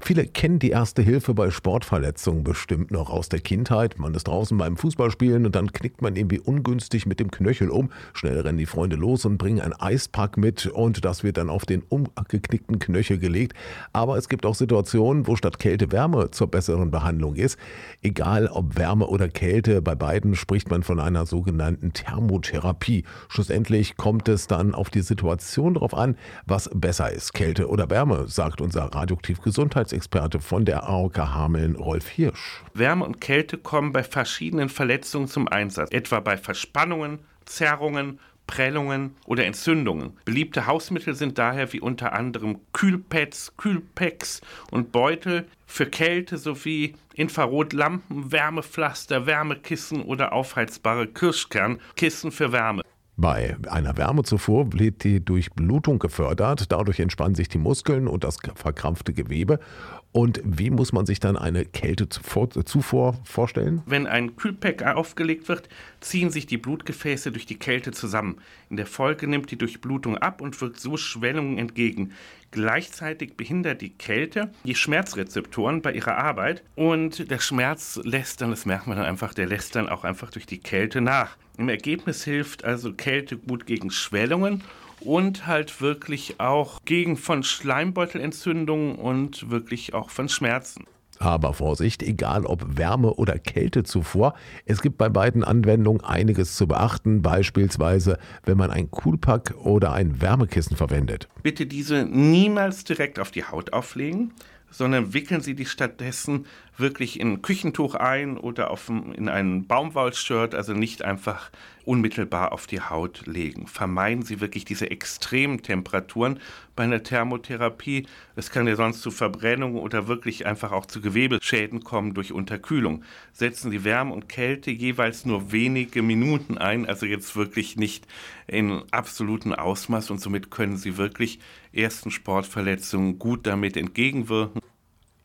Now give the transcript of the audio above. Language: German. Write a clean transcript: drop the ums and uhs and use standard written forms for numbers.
Viele kennen die Erste Hilfe bei Sportverletzungen bestimmt noch aus der Kindheit. Man ist draußen beim Fußballspielen und dann knickt man irgendwie ungünstig mit dem Knöchel um. Schnell rennen die Freunde los und bringen ein Eispack mit und das wird dann auf den umgeknickten Knöchel gelegt. Aber es gibt auch Situationen, wo statt Kälte Wärme zur besseren Behandlung ist. Egal ob Wärme oder Kälte, bei beiden spricht man von einer sogenannten Thermotherapie. Schlussendlich kommt es dann auf die Situation drauf an, was besser ist, Kälte oder Wärme, sagt unser Radioaktiv-Gesundheitsexperte von der AOK Hameln, Rolf Hirsch. Wärme und Kälte kommen bei verschiedenen Verletzungen zum Einsatz, etwa bei Verspannungen, Zerrungen, Prellungen oder Entzündungen. Beliebte Hausmittel sind daher wie unter anderem Kühlpads, Kühlpacks und Beutel für Kälte sowie Infrarotlampen, Wärmepflaster, Wärmekissen oder aufheizbare Kirschkernkissen für Wärme. Bei einer Wärmezufuhr wird die Durchblutung gefördert, dadurch entspannen sich die Muskeln und das verkrampfte Gewebe. Und wie muss man sich dann eine Kältezufuhr vorstellen? Wenn ein Kühlpack aufgelegt wird, ziehen sich die Blutgefäße durch die Kälte zusammen. In der Folge nimmt die Durchblutung ab und wirkt so Schwellungen entgegen. Gleichzeitig behindert die Kälte die Schmerzrezeptoren bei ihrer Arbeit und der Schmerz lässt dann, das merkt man dann einfach, der lässt dann auch einfach durch die Kälte nach. Im Ergebnis hilft also Kälte gut gegen Schwellungen und halt wirklich auch gegen von Schleimbeutelentzündungen und wirklich auch von Schmerzen. Aber Vorsicht, egal ob Wärme- oder Kältezufuhr, es gibt bei beiden Anwendungen einiges zu beachten, beispielsweise wenn man ein Kühlpack oder ein Wärmekissen verwendet. Bitte diese niemals direkt auf die Haut auflegen, sondern wickeln Sie die stattdessen wirklich in ein Küchentuch ein oder in ein Baumwollshirt, also nicht einfach unmittelbar auf die Haut legen. Vermeiden Sie wirklich diese extremen Temperaturen bei einer Thermotherapie. Es kann ja sonst zu Verbrennungen oder wirklich einfach auch zu Gewebeschäden kommen durch Unterkühlung. Setzen Sie Wärme und Kälte jeweils nur wenige Minuten ein, also jetzt wirklich nicht in absolutem Ausmaß und somit können Sie wirklich ersten Sportverletzungen gut damit entgegenwirken.